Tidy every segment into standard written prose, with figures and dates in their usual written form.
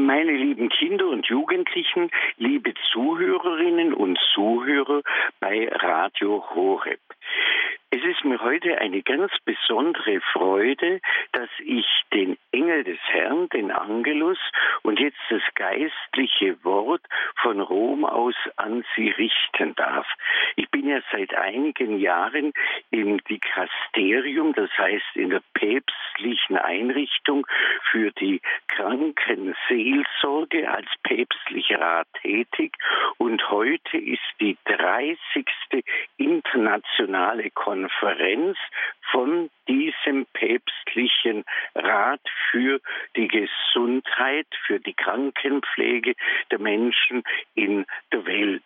Meine lieben Kinder und Jugendlichen, liebe Zuhörerinnen und Zuhörer bei Radio Horeb. Es ist mir heute eine ganz besondere Freude, dass ich den Engel des Herrn, den Angelus, und jetzt das geistliche Wort von Rom aus an Sie richten darf. Ich bin ja seit einigen Jahren im Dikasterium, das heißt in der päpstlichen Einrichtung für die Krankenseelsorge als päpstlicher Rat tätig, und heute ist die 30. internationale Konferenz von diesem päpstlichen Rat für die Gesundheit, für die Krankenpflege der Menschen in der Welt.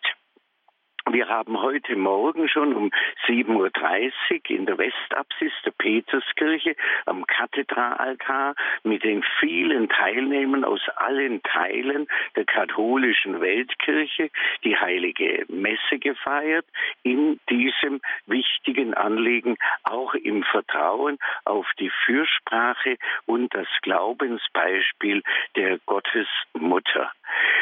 Wir haben heute Morgen schon um 7:30 Uhr in der Westapsis der Peterskirche am Kathedralaltar mit den vielen Teilnehmern aus allen Teilen der katholischen Weltkirche die heilige Messe gefeiert, in diesem wichtigen Anliegen, auch im Vertrauen auf die Fürsprache und das Glaubensbeispiel der Gottesmutter.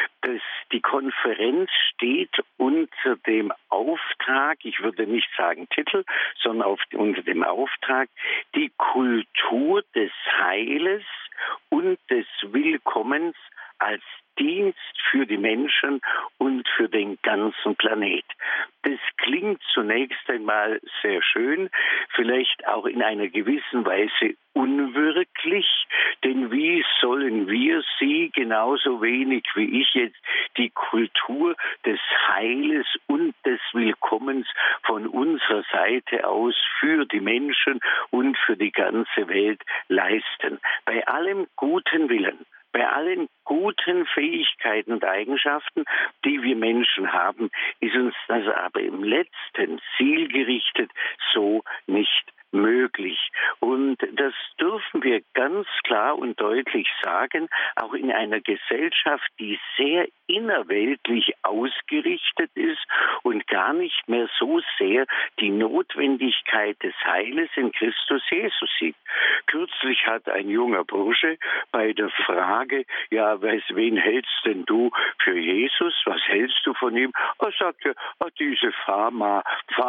Die Konferenz steht unter dem Auftrag, ich würde nicht sagen Titel, sondern unter dem Auftrag, die Kultur des Heiles und des Willkommens als Dienst für die Menschen und für den ganzen Planet. Das klingt zunächst einmal sehr schön, vielleicht auch in einer gewissen Weise unwirklich, denn wie sollen wir Sie genauso wenig wie ich jetzt die Kultur des Heiles und des Willkommens von unserer Seite aus für die Menschen und für die ganze Welt leisten? Bei allem guten Willen, bei allen guten Fähigkeiten und Eigenschaften, die wir Menschen haben, ist uns das aber im letzten zielgerichtet so nicht möglich. Und das dürfen wir ganz klar und deutlich sagen, auch in einer Gesellschaft, die sehr innerweltlich ausgerichtet ist und gar nicht mehr so sehr die Notwendigkeit des Heiles in Christus Jesus sieht. Kürzlich hat ein junger Bursche bei der Frage, ja, wen hältst denn du für Jesus? Was hältst du von ihm? Er sagte, diese Pharma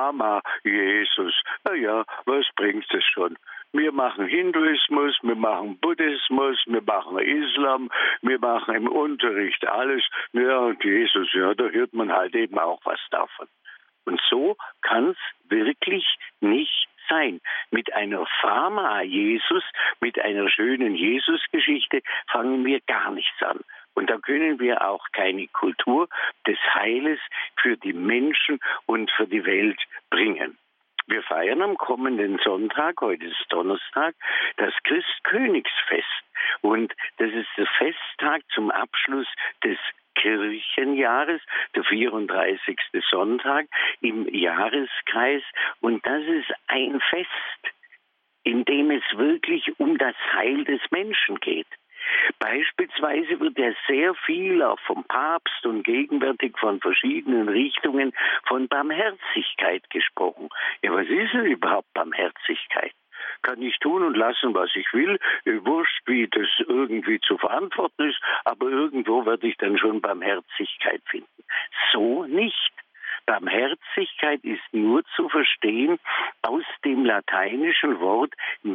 Jesus. Na ja, was bringt es schon? Wir machen Hinduismus, wir machen Buddhismus, wir machen Islam, wir machen im Unterricht alles. Ja, und Jesus, ja, da hört man halt eben auch was davon. Und so kann es wirklich nicht sein. Mit einer Pharma-Jesus, mit einer schönen Jesus-Geschichte fangen wir gar nichts an. Und da können wir auch keine Kultur des Heiles für die Menschen und für die Welt bringen. Wir feiern am kommenden Sonntag, heute ist Donnerstag, das Christkönigsfest. Und das ist der Festtag zum Abschluss des Kirchenjahres, der 34. Sonntag im Jahreskreis. Und das ist ein Fest, in dem es wirklich um das Heil des Menschen geht. Beispielsweise wird ja sehr viel auch vom Papst und gegenwärtig von verschiedenen Richtungen von Barmherzigkeit gesprochen. Ja, was ist denn überhaupt Barmherzigkeit? Kann ich tun und lassen, was ich will, wurscht, wie das irgendwie zu verantworten ist, aber irgendwo werde ich dann schon Barmherzigkeit finden. So nicht. Barmherzigkeit ist nur zu verstehen aus dem lateinischen Wort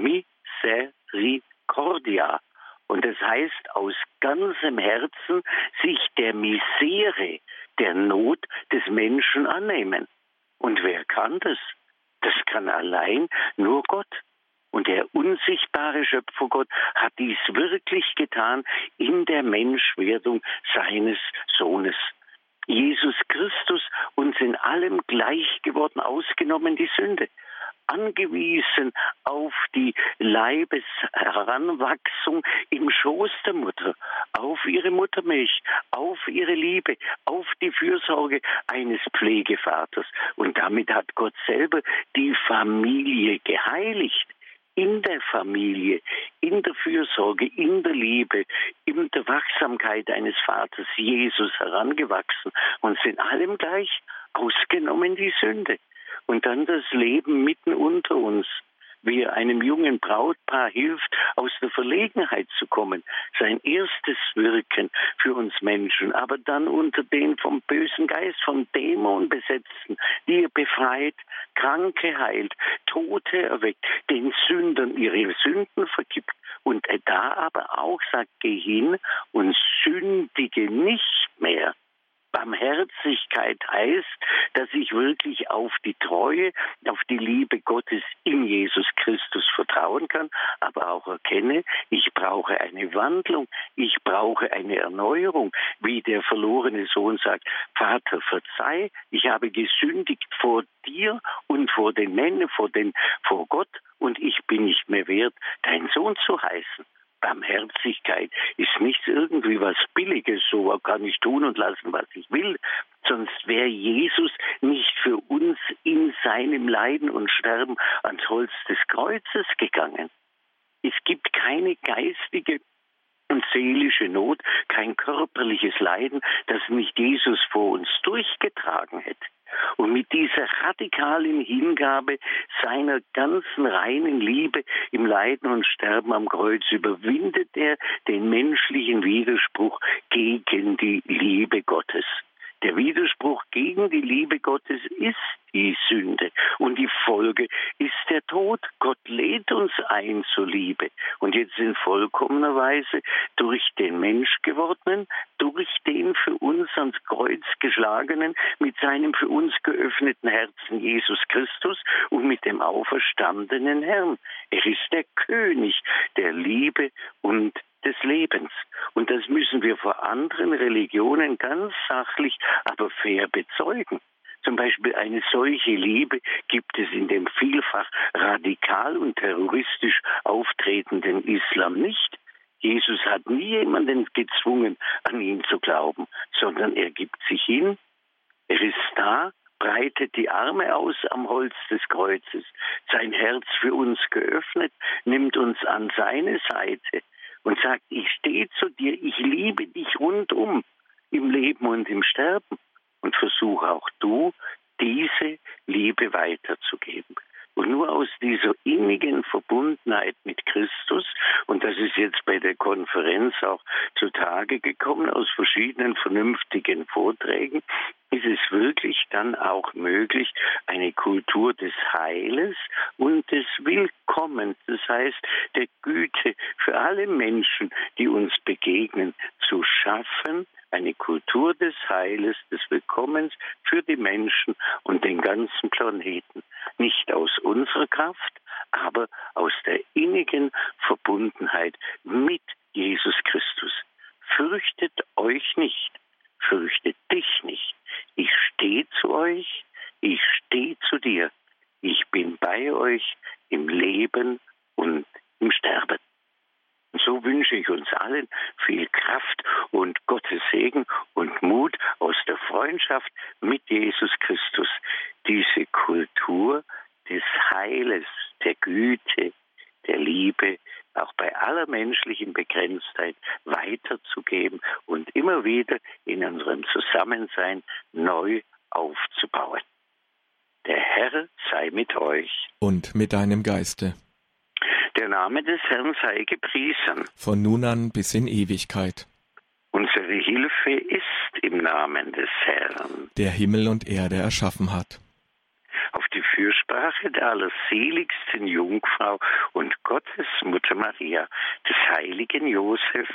misericordia. Und das heißt, aus ganzem Herzen sich der Misere, der Not des Menschen annehmen. Und wer kann das? Das kann allein nur Gott. Und der unsichtbare Schöpfergott hat dies wirklich getan in der Menschwerdung seines Sohnes. Jesus Christus uns in allem gleich geworden, ausgenommen die Sünde. Angewiesen auf die Leibesheranwachsung im Schoß der Mutter, auf ihre Muttermilch, auf ihre Liebe, auf die Fürsorge eines Pflegevaters. Und damit hat Gott selber die Familie geheiligt. In der Familie, in der Fürsorge, in der Liebe, in der Wachsamkeit eines Vaters Jesus herangewachsen und sind allem gleich, ausgenommen die Sünde. Und dann das Leben mitten unter uns. wie er einem jungen Brautpaar hilft, aus der Verlegenheit zu kommen. Sein erstes Wirken für uns Menschen, aber dann unter den vom bösen Geist, vom Dämon besetzten, die er befreit, Kranke heilt, Tote erweckt, den Sündern ihre Sünden vergibt. Und er da aber auch sagt, geh hin und sündige nicht mehr. Barmherzigkeit heißt, dass ich wirklich auf die Treue, auf die Liebe Gottes in Jesus Christus vertrauen kann, aber auch erkenne, ich brauche eine Wandlung, ich brauche eine Erneuerung, wie der verlorene Sohn sagt, Vater, verzeih, ich habe gesündigt vor dir und vor den Männern, vor Gott, und ich bin nicht mehr wert, dein Sohn zu heißen. Barmherzigkeit ist nicht irgendwie was Billiges, so kann ich tun und lassen, was ich will. Sonst wäre Jesus nicht für uns in seinem Leiden und Sterben ans Holz des Kreuzes gegangen. Es gibt keine geistige und seelische Not, kein körperliches Leiden, das nicht Jesus vor uns durchgetragen hätte. Und mit dieser radikalen Hingabe seiner ganzen reinen Liebe im Leiden und Sterben am Kreuz überwindet er den menschlichen Widerspruch gegen die Liebe Gottes. Der Widerspruch gegen die Liebe Gottes ist die Sünde und die Folge ist der Tod. Gott lädt uns ein zur Liebe und jetzt in vollkommener Weise durch den Menschgewordenen, durch den für uns ans Kreuz geschlagenen, mit seinem für uns geöffneten Herzen Jesus Christus und mit dem auferstandenen Herrn. Er ist der König der Liebe und des Lebens. Und das müssen wir vor anderen Religionen ganz sachlich, aber fair bezeugen. Zum Beispiel eine solche Liebe gibt es in dem vielfach radikal und terroristisch auftretenden Islam nicht. Jesus hat nie jemanden gezwungen, an ihn zu glauben, sondern er gibt sich hin, er ist da, breitet die Arme aus am Holz des Kreuzes, sein Herz für uns geöffnet, nimmt uns an seine Seite und sagt, ich stehe zu dir, ich liebe dich rundum im Leben und im Sterben und versuche auch du, diese Liebe weiterzugeben. Und nur aus dieser innigen Verbundenheit mit Christus, und das ist jetzt bei der Konferenz auch zutage gekommen, aus verschiedenen vernünftigen Vorträgen, ist es wirklich dann auch möglich, eine Kultur des Heiles und des Willkommens, das heißt der Güte für alle Menschen, die uns begegnen, zu schaffen, eine Kultur des Heiles, des Willkommens für die Menschen und den ganzen Planeten. Nicht aus unserer Kraft, aber aus der innigen Verbundenheit mit Jesus Christus. Fürchtet euch nicht, fürchtet dich nicht. Ich stehe zu euch, ich stehe zu dir. Ich bin bei euch im Leben und im Sterben. Und so wünsche ich uns allen viel Kraft und Gottes Segen und Mut aus der Freundschaft mit Jesus Christus, diese Kultur des Heiles, der Güte, der Liebe, auch bei aller menschlichen Begrenztheit weiterzugeben und immer wieder in unserem Zusammensein neu aufzubauen. Der Herr sei mit euch. Und mit deinem Geiste. Der Name des Herrn sei gepriesen. Von nun an bis in Ewigkeit. Unsere Hilfe ist im Namen des Herrn, der Himmel und Erde erschaffen hat. Auf die Fürsprache der allerseligsten Jungfrau und Gottesmutter Maria, des heiligen Josef,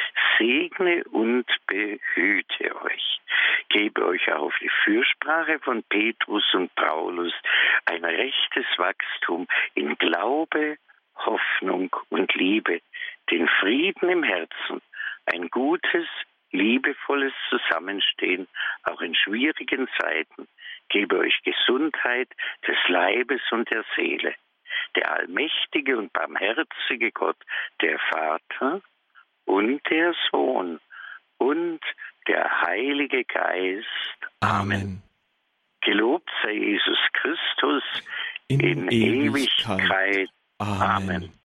segne und behüte euch. Gebe euch auf die Fürsprache von Petrus und Paulus ein rechtes Wachstum in Glaube, Hoffnung und Liebe, den Frieden im Herzen, ein gutes, liebevolles Zusammenstehen, auch in schwierigen Zeiten. Gebe euch Gesundheit des Leibes und der Seele. Der allmächtige und barmherzige Gott, der Vater und der Sohn und der Heilige Geist. Amen. Gelobt sei Jesus Christus in Ewigkeit. Amen.